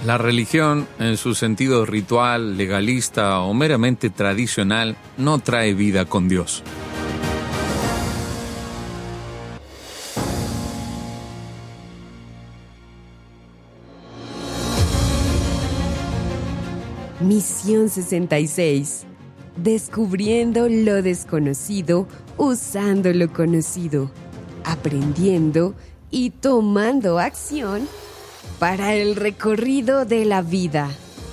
La religión, en su sentido ritual, legalista o meramente tradicional, no trae vida con Dios. Misión 66. Descubriendo lo desconocido, usando lo conocido, aprendiendo y tomando acción para el recorrido de la vida.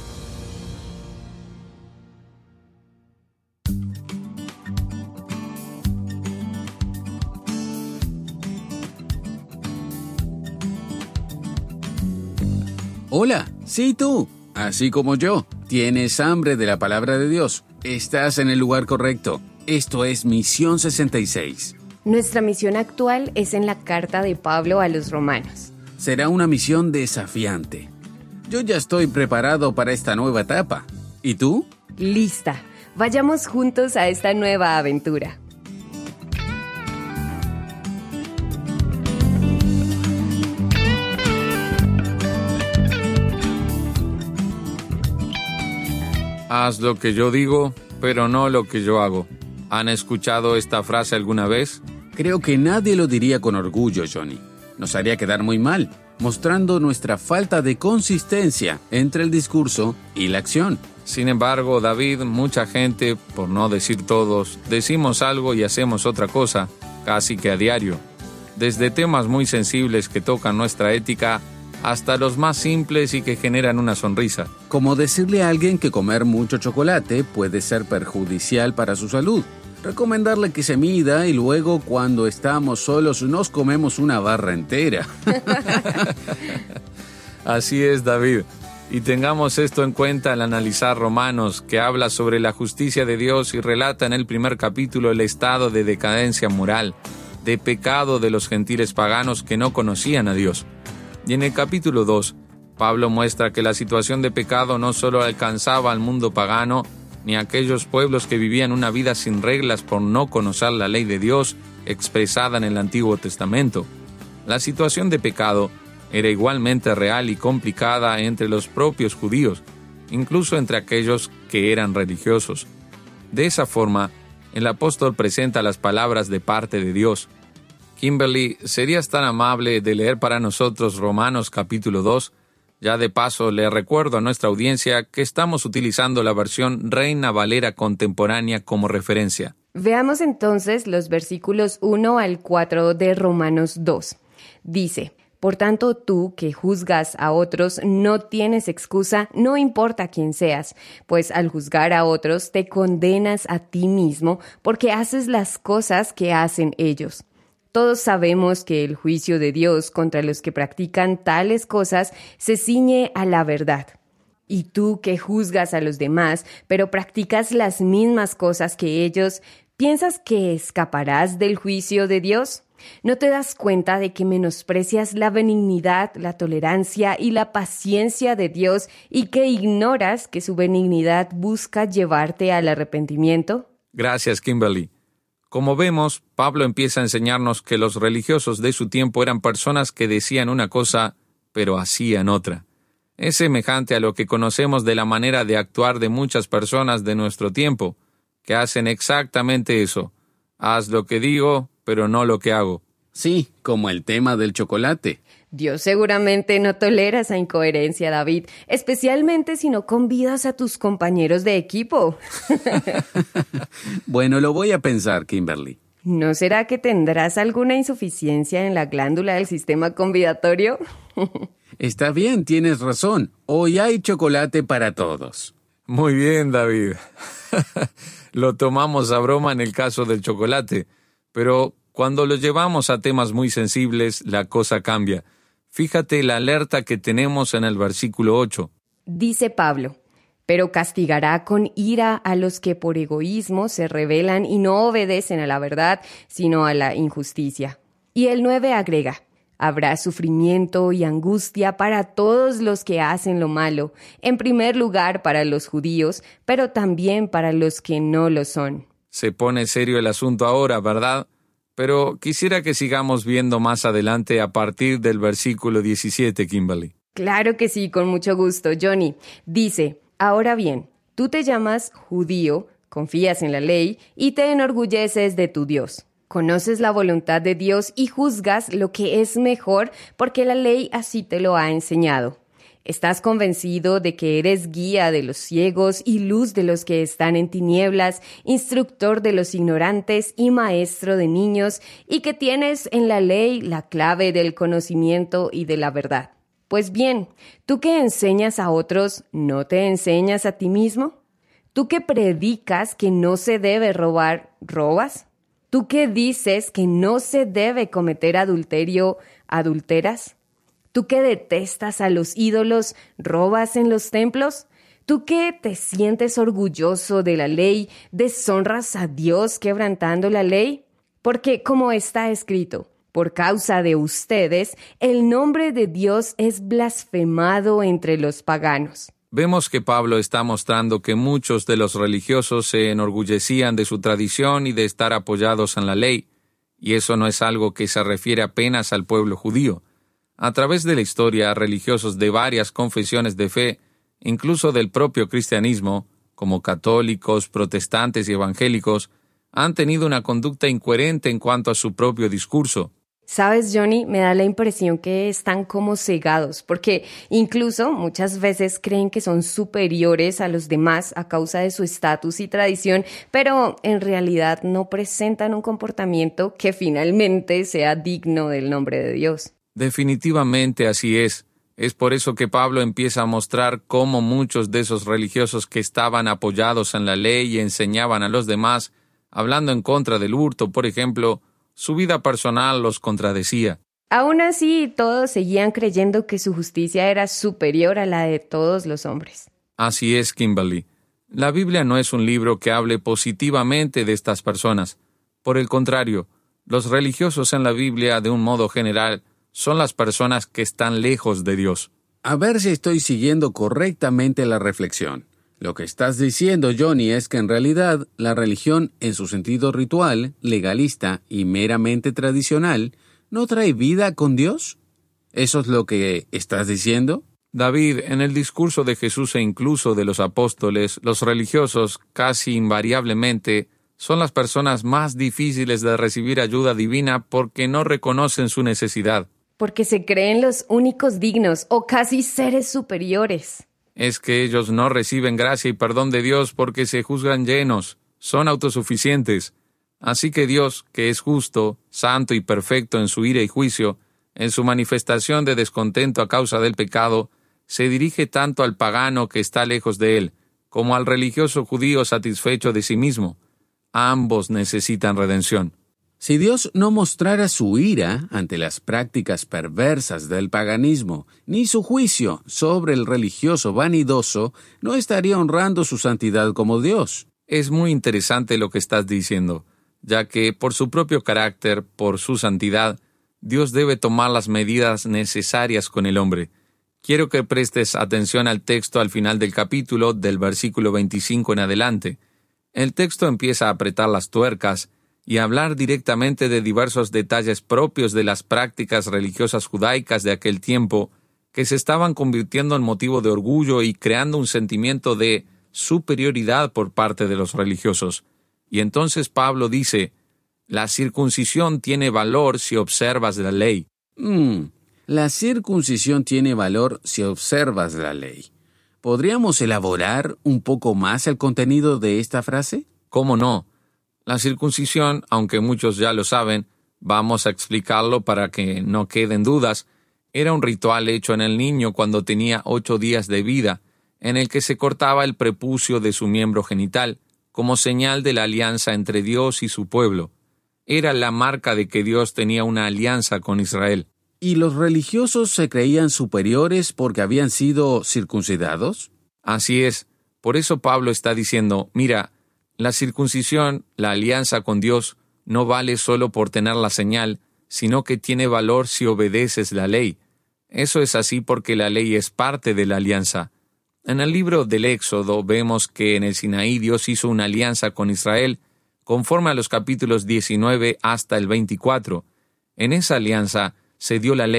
Hola, sí tú, así como yo, tienes hambre de la palabra de Dios. Estás en el lugar correcto. Esto es Misión 66. Nuestra misión actual es en la carta de Pablo a los Romanos. Será una misión desafiante. Yo ya estoy preparado para esta nueva etapa. ¿Y tú? Lista. Vayamos juntos a esta nueva aventura. Haz lo que yo digo, pero no lo que yo hago. ¿Han escuchado esta frase alguna vez? Creo que nadie lo diría con orgullo, Johnny. Nos haría quedar muy mal, mostrando nuestra falta de consistencia entre el discurso y la acción. Sin embargo, David, mucha gente, por no decir todos, decimos algo y hacemos otra cosa, casi que a diario. Desde temas muy sensibles que tocan nuestra ética, hasta los más simples y que generan una sonrisa. Como decirle a alguien que comer mucho chocolate puede ser perjudicial para su salud. Recomendarle que se mida y luego, cuando estamos solos, nos comemos una barra entera. Así es, David. Y tengamos esto en cuenta al analizar Romanos, que habla sobre la justicia de Dios y relata en el primer capítulo el estado de decadencia moral, de pecado de los gentiles paganos que no conocían a Dios. Y en el capítulo 2, Pablo muestra que la situación de pecado no solo alcanzaba al mundo pagano, ni a aquellos pueblos que vivían una vida sin reglas por no conocer la ley de Dios expresada en el Antiguo Testamento. La situación de pecado era igualmente real y complicada entre los propios judíos, incluso entre aquellos que eran religiosos. De esa forma, el apóstol presenta las palabras de parte de Dios. Kimberly, ¿serías tan amable de leer para nosotros Romanos capítulo 2? Ya de paso, le recuerdo a nuestra audiencia que estamos utilizando la versión Reina Valera contemporánea como referencia. Veamos entonces los versículos 1 al 4 de Romanos 2. Dice: Por tanto, tú que juzgas a otros no tienes excusa, no importa quién seas, pues al juzgar a otros te condenas a ti mismo porque haces las cosas que hacen ellos. Todos sabemos que el juicio de Dios contra los que practican tales cosas se ciñe a la verdad. Y tú que juzgas a los demás, pero practicas las mismas cosas que ellos, ¿piensas que escaparás del juicio de Dios? ¿No te das cuenta de que menosprecias la benignidad, la tolerancia y la paciencia de Dios y que ignoras que su benignidad busca llevarte al arrepentimiento? Gracias, Kimberly. Como vemos, Pablo empieza a enseñarnos que los religiosos de su tiempo eran personas que decían una cosa, pero hacían otra. Es semejante a lo que conocemos de la manera de actuar de muchas personas de nuestro tiempo, que hacen exactamente eso. Haz lo que digo, pero no lo que hago. Sí, como el tema del chocolate. Dios seguramente no tolera esa incoherencia, David, especialmente si no convidas a tus compañeros de equipo. Bueno, lo voy a pensar, Kimberly. ¿No será que tendrás alguna insuficiencia en la glándula del sistema convidatorio? Está bien, tienes razón. Hoy hay chocolate para todos. Muy bien, David. Lo tomamos a broma en el caso del chocolate, pero cuando lo llevamos a temas muy sensibles, la cosa cambia. Fíjate la alerta que tenemos en el versículo 8. Dice Pablo: pero castigará con ira a los que por egoísmo se rebelan y no obedecen a la verdad, sino a la injusticia. Y el 9 agrega: habrá sufrimiento y angustia para todos los que hacen lo malo, en primer lugar para los judíos, pero también para los que no lo son. Se pone serio el asunto ahora, ¿verdad? Pero quisiera que sigamos viendo más adelante a partir del versículo 17, Kimberly. Claro que sí, con mucho gusto, Johnny. Dice, ahora bien, tú te llamas judío, confías en la ley y te enorgulleces de tu Dios. Conoces la voluntad de Dios y juzgas lo que es mejor porque la ley así te lo ha enseñado. Estás convencido de que eres guía de los ciegos y luz de los que están en tinieblas, instructor de los ignorantes y maestro de niños, y que tienes en la ley la clave del conocimiento y de la verdad. Pues bien, ¿tú que enseñas a otros, no te enseñas a ti mismo? ¿Tú que predicas que no se debe robar, robas? ¿Tú que dices que no se debe cometer adulterio, adulteras? ¿Tú que detestas a los ídolos, robas en los templos? ¿Tú que te sientes orgulloso de la ley, deshonras a Dios quebrantando la ley? Porque como está escrito, por causa de ustedes, el nombre de Dios es blasfemado entre los paganos. Vemos que Pablo está mostrando que muchos de los religiosos se enorgullecían de su tradición y de estar apoyados en la ley, y eso no es algo que se refiere apenas al pueblo judío. A través de la historia, religiosos de varias confesiones de fe, incluso del propio cristianismo, como católicos, protestantes y evangélicos, han tenido una conducta incoherente en cuanto a su propio discurso. ¿Sabes, Johnny? Me da la impresión que están como cegados, porque incluso muchas veces creen que son superiores a los demás a causa de su estatus y tradición, pero en realidad no presentan un comportamiento que finalmente sea digno del nombre de Dios. Definitivamente así es. Es por eso que Pablo empieza a mostrar cómo muchos de esos religiosos que estaban apoyados en la ley y enseñaban a los demás, hablando en contra del hurto, por ejemplo, su vida personal los contradecía. Aún así, todos seguían creyendo que su justicia era superior a la de todos los hombres. Así es, Kimberly. La Biblia no es un libro que hable positivamente de estas personas. Por el contrario, los religiosos en la Biblia, de un modo general, son las personas que están lejos de Dios. A ver si estoy siguiendo correctamente la reflexión. Lo que estás diciendo, Johnny, es que en realidad la religión, en su sentido ritual, legalista y meramente tradicional, ¿no trae vida con Dios? ¿Eso es lo que estás diciendo? David, en el discurso de Jesús e incluso de los apóstoles, los religiosos, casi invariablemente, son las personas más difíciles de recibir ayuda divina porque no reconocen su necesidad. Porque se creen los únicos dignos o casi seres superiores. Es que ellos no reciben gracia y perdón de Dios porque se juzgan llenos, son autosuficientes. Así que Dios, que es justo, santo y perfecto en su ira y juicio, en su manifestación de descontento a causa del pecado, se dirige tanto al pagano que está lejos de él, como al religioso judío satisfecho de sí mismo. Ambos necesitan redención. Si Dios no mostrara su ira ante las prácticas perversas del paganismo, ni su juicio sobre el religioso vanidoso, no estaría honrando su santidad como Dios. Es muy interesante lo que estás diciendo, ya que por su propio carácter, por su santidad, Dios debe tomar las medidas necesarias con el hombre. Quiero que prestes atención al texto al final del capítulo, del versículo 25 en adelante. El texto empieza a apretar las tuercas y hablar directamente de diversos detalles propios de las prácticas religiosas judaicas de aquel tiempo, que se estaban convirtiendo en motivo de orgullo y creando un sentimiento de superioridad por parte de los religiosos. Y entonces Pablo dice, la circuncisión tiene valor si observas la ley. La circuncisión tiene valor si observas la ley. ¿Podríamos elaborar un poco más el contenido de esta frase? ¿Cómo no? La circuncisión, aunque muchos ya lo saben, vamos a explicarlo para que no queden dudas, era un ritual hecho en el niño cuando tenía 8 días de vida, en el que se cortaba el prepucio de su miembro genital, como señal de la alianza entre Dios y su pueblo. Era la marca de que Dios tenía una alianza con Israel. ¿Y los religiosos se creían superiores porque habían sido circuncidados? Así es. Por eso Pablo está diciendo, mira, la circuncisión, la alianza con Dios, no vale solo por tener la señal, sino que tiene valor si obedeces la ley. Eso es así porque la ley es parte de la alianza. En el libro del Éxodo vemos que en el Sinaí Dios hizo una alianza con Israel, conforme a los capítulos 19 hasta el 24. En esa alianza se dio la ley,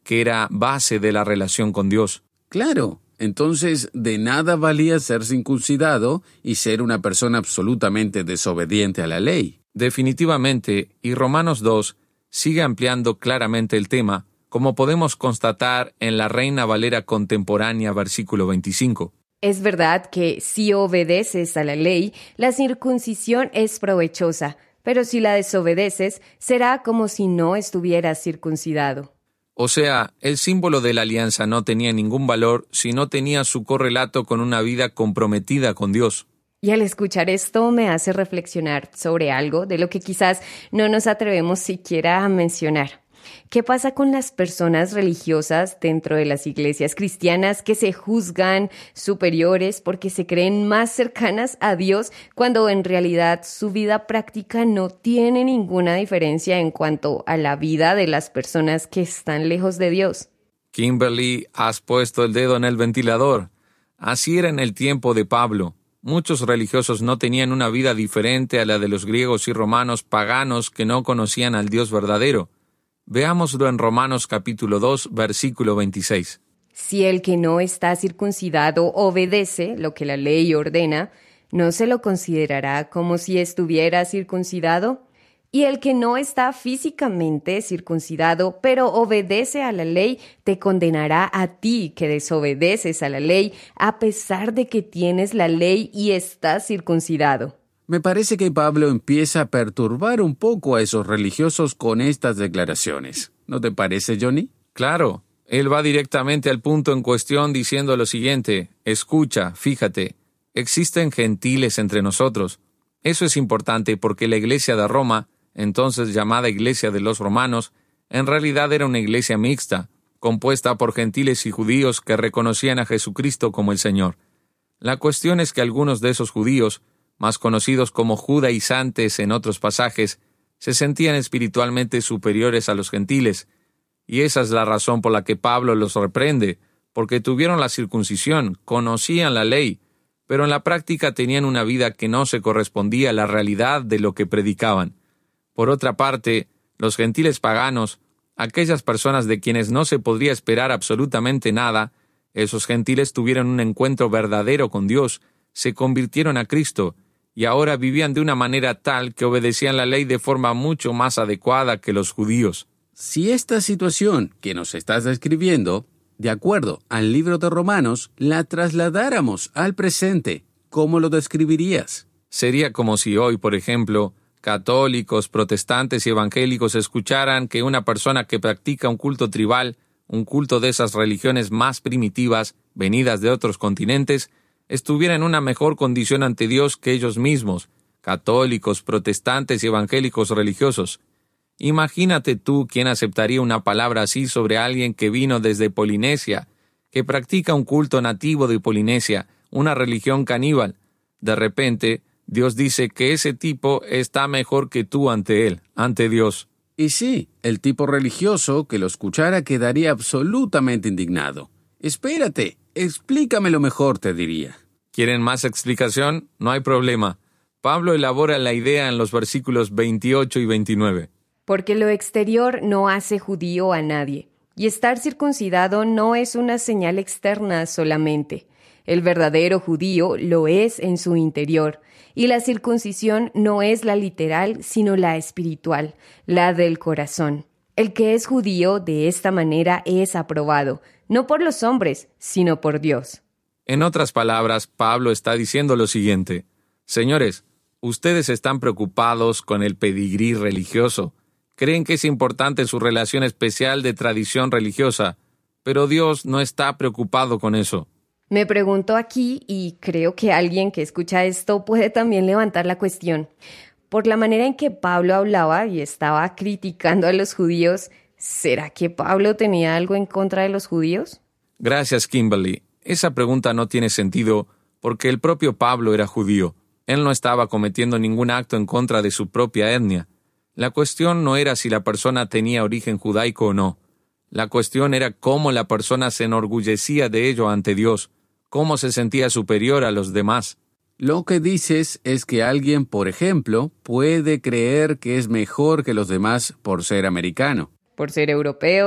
que era base de la relación con Dios. Claro, entonces de nada valía ser circuncidado y ser una persona absolutamente desobediente a la ley. Definitivamente, y Romanos 2 sigue ampliando claramente el tema, como podemos constatar en la Reina Valera contemporánea, versículo 25. Es verdad que si obedeces a la ley, la circuncisión es provechosa, pero si la desobedeces, será como si no estuvieras circuncidado. O sea, el símbolo de la alianza no tenía ningún valor si no tenía su correlato con una vida comprometida con Dios. Y al escuchar esto me hace reflexionar sobre algo de lo que quizás no nos atrevemos siquiera a mencionar. ¿Qué pasa con las personas religiosas dentro de las iglesias cristianas que se juzgan superiores porque se creen más cercanas a Dios cuando en realidad su vida práctica no tiene ninguna diferencia en cuanto a la vida de las personas que están lejos de Dios? Kimberly, has puesto el dedo en el ventilador. Así era en el tiempo de Pablo. Muchos religiosos no tenían una vida diferente a la de los griegos y romanos paganos que no conocían al Dios verdadero. Veámoslo en Romanos capítulo 2, versículo 26. Si el que no está circuncidado obedece lo que la ley ordena, ¿no se lo considerará como si estuviera circuncidado? Y el que no está físicamente circuncidado, pero obedece a la ley, te condenará a ti que desobedeces a la ley, a pesar de que tienes la ley y estás circuncidado. Me parece que Pablo empieza a perturbar un poco a esos religiosos con estas declaraciones. ¿No te parece, Johnny? Claro, él va directamente al punto en cuestión diciendo lo siguiente: escucha, fíjate, existen gentiles entre nosotros. Eso es importante porque la iglesia de Roma, entonces llamada Iglesia de los Romanos, en realidad era una iglesia mixta, compuesta por gentiles y judíos que reconocían a Jesucristo como el Señor. La cuestión es que algunos de esos judíos, más conocidos como judaizantes en otros pasajes, se sentían espiritualmente superiores a los gentiles, y esa es la razón por la que Pablo los reprende, porque tuvieron la circuncisión, conocían la ley, pero en la práctica tenían una vida que no se correspondía a la realidad de lo que predicaban. Por otra parte, los gentiles paganos, aquellas personas de quienes no se podría esperar absolutamente nada, esos gentiles tuvieron un encuentro verdadero con Dios, se convirtieron a Cristo, y ahora vivían de una manera tal que obedecían la ley de forma mucho más adecuada que los judíos. Si esta situación que nos estás describiendo, de acuerdo al libro de Romanos, la trasladáramos al presente, ¿cómo lo describirías? Sería como si hoy, por ejemplo, católicos, protestantes y evangélicos escucharan que una persona que practica un culto tribal, un culto de esas religiones más primitivas, venidas de otros continentes, estuviera en una mejor condición ante Dios que ellos mismos, católicos, protestantes y evangélicos religiosos. Imagínate tú quién aceptaría una palabra así sobre alguien que vino desde Polinesia, que practica un culto nativo de Polinesia, una religión caníbal. De repente, Dios dice que ese tipo está mejor que tú ante él, ante Dios. Y sí, el tipo religioso que lo escuchara quedaría absolutamente indignado. Espérate, explícamelo mejor, te diría. ¿Quieren más explicación? No hay problema. Pablo elabora la idea en los versículos 28 y 29. Porque lo exterior no hace judío a nadie, y estar circuncidado no es una señal externa solamente. El verdadero judío lo es en su interior, y la circuncisión no es la literal, sino la espiritual, la del corazón. El que es judío de esta manera es aprobado, no por los hombres, sino por Dios. En otras palabras, Pablo está diciendo lo siguiente: señores, ustedes están preocupados con el pedigrí religioso. Creen que es importante su relación especial de tradición religiosa, pero Dios no está preocupado con eso. Me pregunto aquí, y creo que alguien que escucha esto puede también levantar la cuestión. Por la manera en que Pablo hablaba y estaba criticando a los judíos, ¿será que Pablo tenía algo en contra de los judíos? Gracias, Kimberly. Esa pregunta no tiene sentido porque el propio Pablo era judío. Él no estaba cometiendo ningún acto en contra de su propia etnia. La cuestión no era si la persona tenía origen judaico o no. La cuestión era cómo la persona se enorgullecía de ello ante Dios, cómo se sentía superior a los demás. Lo que dices es que alguien, por ejemplo, puede creer que es mejor que los demás por ser americano. Por ser europeo.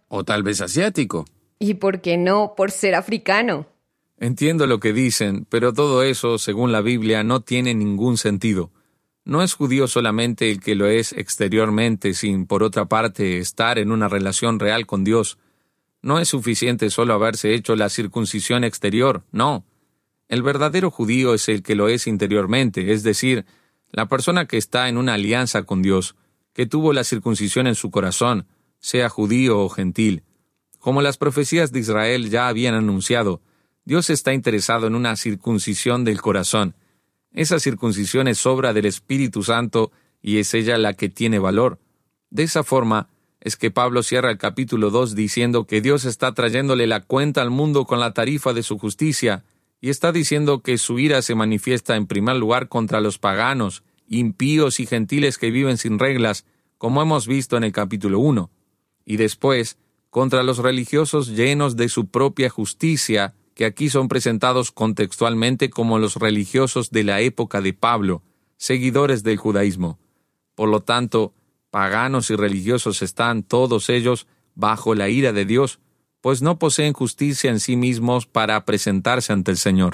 O tal vez asiático. ¿Y por qué no por ser africano? Entiendo lo que dicen, pero todo eso, según la Biblia, no tiene ningún sentido. No es judío solamente el que lo es exteriormente, sin, por otra parte, estar en una relación real con Dios. No es suficiente solo haberse hecho la circuncisión exterior, no. El verdadero judío es el que lo es interiormente, es decir, la persona que está en una alianza con Dios, que tuvo la circuncisión en su corazón, sea judío o gentil. Como las profecías de Israel ya habían anunciado, Dios está interesado en una circuncisión del corazón. Esa circuncisión es obra del Espíritu Santo y es ella la que tiene valor. De esa forma es que Pablo cierra el capítulo 2 diciendo que Dios está trayéndole la cuenta al mundo con la tarifa de su justicia y está diciendo que su ira se manifiesta en primer lugar contra los paganos, impíos y gentiles que viven sin reglas, como hemos visto en el capítulo 1, y después contra los religiosos llenos de su propia justicia, que aquí son presentados contextualmente como los religiosos de la época de Pablo, seguidores del judaísmo. Por lo tanto, paganos y religiosos están todos ellos bajo la ira de Dios, pues no poseen justicia en sí mismos para presentarse ante el Señor.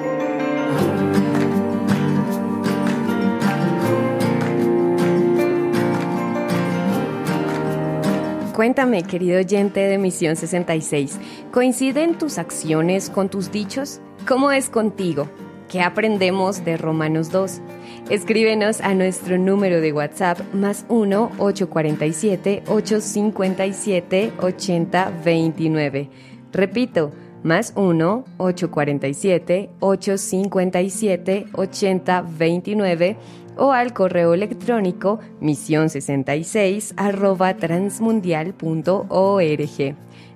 Cuéntame, querido oyente de Misión 66, ¿coinciden tus acciones con tus dichos? ¿Cómo es contigo? ¿Qué aprendemos de Romanos 2? Escríbenos a nuestro número de WhatsApp +1 847 857 8029. Repito, +1 847 857 8029 o al correo electrónico mision66@transmundial.org.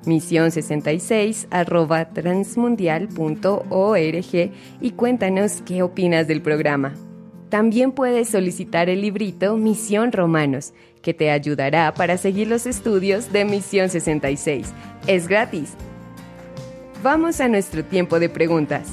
mision66@transmundial.org y cuéntanos qué opinas del programa. También puedes solicitar el librito Misión Romanos, que te ayudará para seguir los estudios de Misión 66. Es gratis. Vamos a nuestro tiempo de preguntas.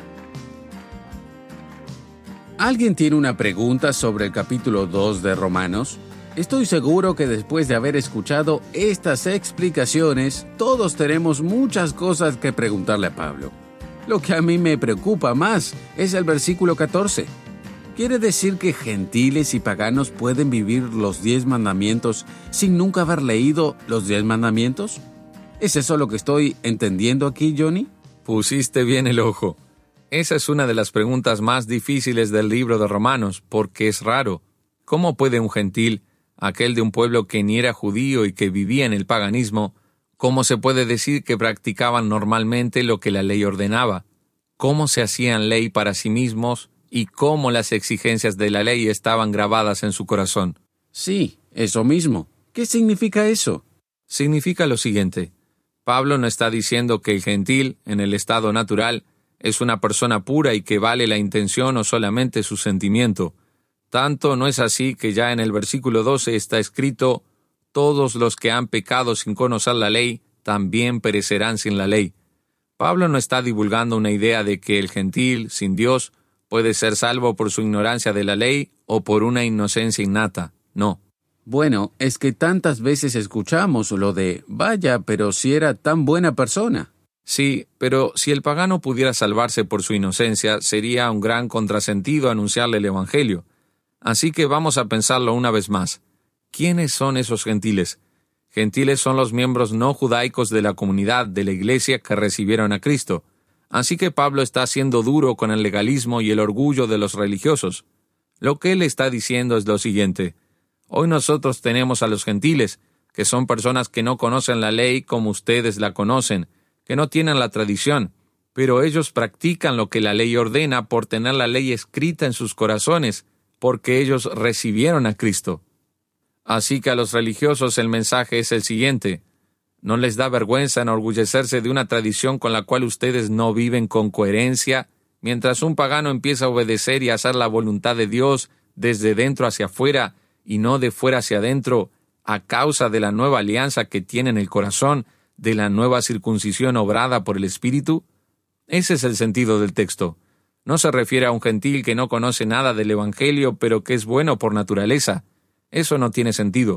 ¿Alguien tiene una pregunta sobre el capítulo 2 de Romanos? Estoy seguro que después de haber escuchado estas explicaciones, todos tenemos muchas cosas que preguntarle a Pablo. Lo que a mí me preocupa más es el versículo 14. ¿Quiere decir que gentiles y paganos pueden vivir los 10 mandamientos sin nunca haber leído los 10 mandamientos? ¿Es eso lo que estoy entendiendo aquí, Johnny? Pusiste bien el ojo. Esa es una de las preguntas más difíciles del libro de Romanos, porque es raro. ¿Cómo puede un gentil, aquel de un pueblo que ni era judío y que vivía en el paganismo, cómo se puede decir que practicaban normalmente lo que la ley ordenaba? ¿Cómo se hacían ley para sí mismos y cómo las exigencias de la ley estaban grabadas en su corazón? Sí, eso mismo. ¿Qué significa eso? Significa lo siguiente. Pablo no está diciendo que el gentil, en el estado natural, es una persona pura y que vale la intención o solamente su sentimiento. Tanto no es así que ya en el versículo 12 está escrito: todos los que han pecado sin conocer la ley, también perecerán sin la ley. Pablo no está divulgando una idea de que el gentil, sin Dios, puede ser salvo por su ignorancia de la ley o por una inocencia innata. No. Bueno, es que tantas veces escuchamos lo de, vaya, pero si era tan buena persona. Sí, pero si el pagano pudiera salvarse por su inocencia, sería un gran contrasentido anunciarle el Evangelio. Así que vamos a pensarlo una vez más. ¿Quiénes son esos gentiles? Gentiles son los miembros no judaicos de la comunidad de la iglesia que recibieron a Cristo. Así que Pablo está siendo duro con el legalismo y el orgullo de los religiosos. Lo que él está diciendo es lo siguiente. Hoy nosotros tenemos a los gentiles, que son personas que no conocen la ley como ustedes la conocen, que no tienen la tradición, pero ellos practican lo que la ley ordena por tener la ley escrita en sus corazones, porque ellos recibieron a Cristo. Así que a los religiosos el mensaje es el siguiente: ¿no les da vergüenza enorgullecerse de una tradición con la cual ustedes no viven con coherencia, mientras un pagano empieza a obedecer y a hacer la voluntad de Dios desde dentro hacia afuera y no de fuera hacia adentro, a causa de la nueva alianza que tiene en el corazón, de la nueva circuncisión obrada por el Espíritu? Ese es el sentido del texto. No se refiere a un gentil que no conoce nada del Evangelio, pero que es bueno por naturaleza. Eso no tiene sentido.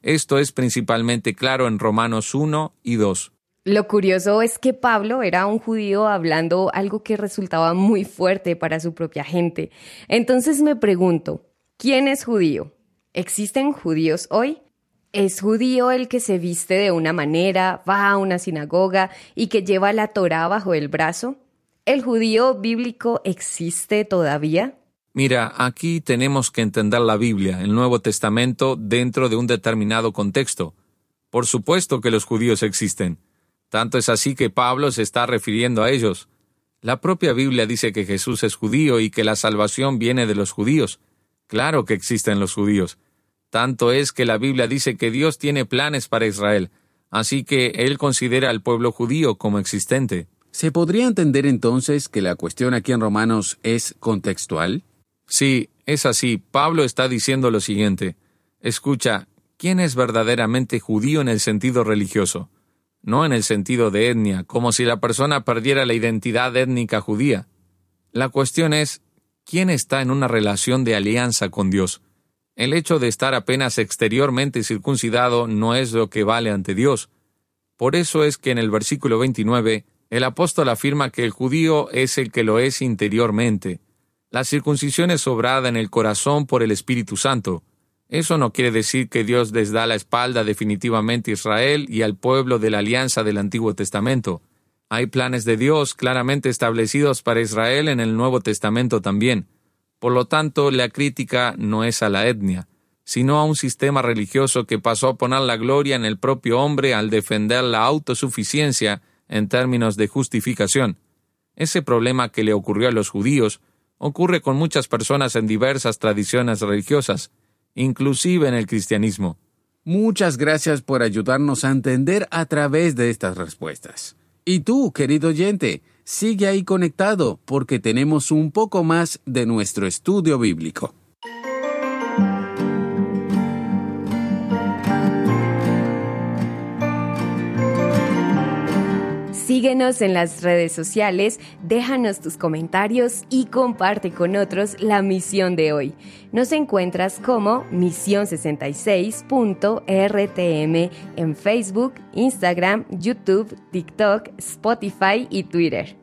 Esto es principalmente claro en Romanos 1 y 2. Lo curioso es que Pablo era un judío hablando algo que resultaba muy fuerte para su propia gente. Entonces me pregunto, ¿quién es judío? ¿Existen judíos hoy? ¿Es judío el que se viste de una manera, va a una sinagoga y que lleva la Torá bajo el brazo? ¿El judío bíblico existe todavía? Mira, aquí tenemos que entender la Biblia, el Nuevo Testamento, dentro de un determinado contexto. Por supuesto que los judíos existen. Tanto es así que Pablo se está refiriendo a ellos. La propia Biblia dice que Jesús es judío y que la salvación viene de los judíos. Claro que existen los judíos. Tanto es que la Biblia dice que Dios tiene planes para Israel, así que Él considera al pueblo judío como existente. ¿Se podría entender entonces que la cuestión aquí en Romanos es contextual? Sí, es así. Pablo está diciendo lo siguiente. Escucha, ¿quién es verdaderamente judío en el sentido religioso? No en el sentido de etnia, como si la persona perdiera la identidad étnica judía. La cuestión es, ¿quién está en una relación de alianza con Dios? El hecho de estar apenas exteriormente circuncidado no es lo que vale ante Dios. Por eso es que en el versículo 29, el apóstol afirma que el judío es el que lo es interiormente. La circuncisión es obrada en el corazón por el Espíritu Santo. Eso no quiere decir que Dios les da la espalda definitivamente a Israel y al pueblo de la alianza del Antiguo Testamento. Hay planes de Dios claramente establecidos para Israel en el Nuevo Testamento también. Por lo tanto, la crítica no es a la etnia, sino a un sistema religioso que pasó a poner la gloria en el propio hombre al defender la autosuficiencia en términos de justificación. Ese problema que le ocurrió a los judíos ocurre con muchas personas en diversas tradiciones religiosas, inclusive en el cristianismo. Muchas gracias por ayudarnos a entender a través de estas respuestas. Y tú, querido oyente, sigue ahí conectado porque tenemos un poco más de nuestro estudio bíblico. Síguenos en las redes sociales, déjanos tus comentarios y comparte con otros la misión de hoy. Nos encuentras como Misión66.rtm en Facebook, Instagram, YouTube, TikTok, Spotify y Twitter.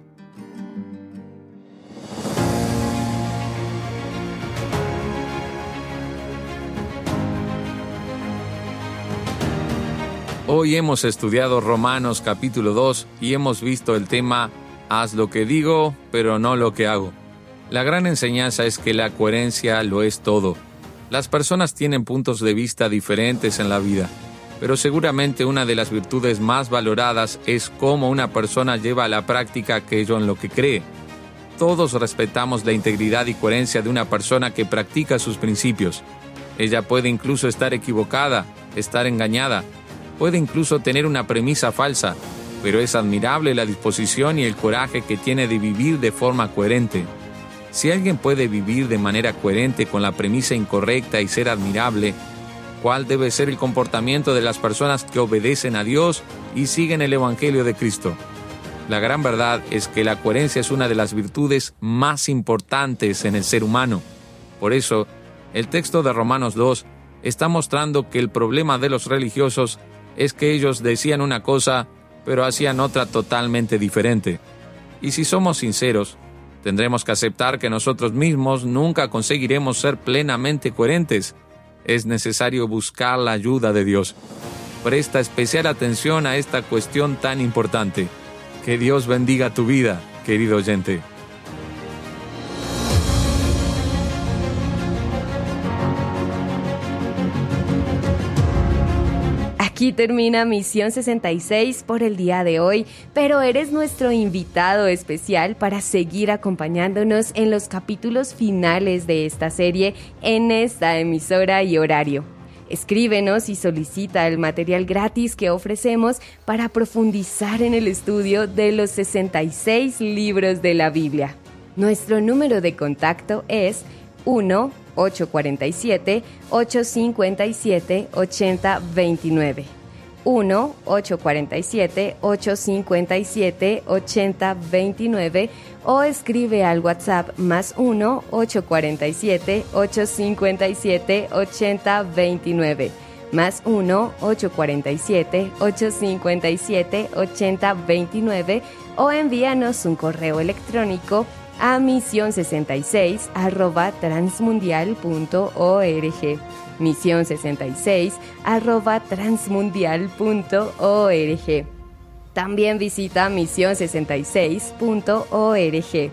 Hoy hemos estudiado Romanos capítulo 2 y hemos visto el tema «Haz lo que digo, pero no lo que hago». La gran enseñanza es que la coherencia lo es todo. Las personas tienen puntos de vista diferentes en la vida, pero seguramente una de las virtudes más valoradas es cómo una persona lleva a la práctica aquello en lo que cree. Todos respetamos la integridad y coherencia de una persona que practica sus principios. Ella puede incluso estar equivocada, estar engañada, puede incluso tener una premisa falsa, pero es admirable la disposición y el coraje que tiene de vivir de forma coherente. Si alguien puede vivir de manera coherente con la premisa incorrecta y ser admirable, ¿cuál debe ser el comportamiento de las personas que obedecen a Dios y siguen el Evangelio de Cristo? La gran verdad es que la coherencia es una de las virtudes más importantes en el ser humano. Por eso, el texto de Romanos 2 está mostrando que el problema de los religiosos es que ellos decían una cosa, pero hacían otra totalmente diferente. Y si somos sinceros, tendremos que aceptar que nosotros mismos nunca conseguiremos ser plenamente coherentes. Es necesario buscar la ayuda de Dios. Presta especial atención a esta cuestión tan importante. Que Dios bendiga tu vida, querido oyente. Aquí termina Misión 66 por el día de hoy, pero eres nuestro invitado especial para seguir acompañándonos en los capítulos finales de esta serie en esta emisora y horario. Escríbenos y solicita el material gratis que ofrecemos para profundizar en el estudio de los 66 libros de la Biblia. Nuestro número de contacto es 1-847-857-8029. 1-847-857-8029 o escribe al WhatsApp más 1-847-857-8029. Más 1-847-857-8029 o envíanos un correo electrónico a misión66@transmundial.org. misión66@transmundial.org. También visita misión66.org.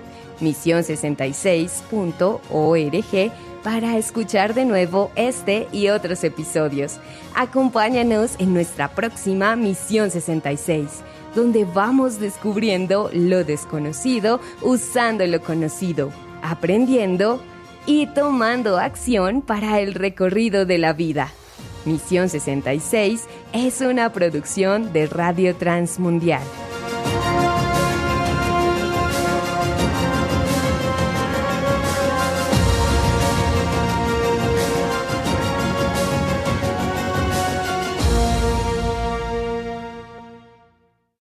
misión66.org para escuchar de nuevo este y otros episodios. Acompáñanos en nuestra próxima Misión 66, donde vamos descubriendo lo desconocido usando lo conocido, aprendiendo y tomando acción para el recorrido de la vida. Misión 66 es una producción de Radio Transmundial.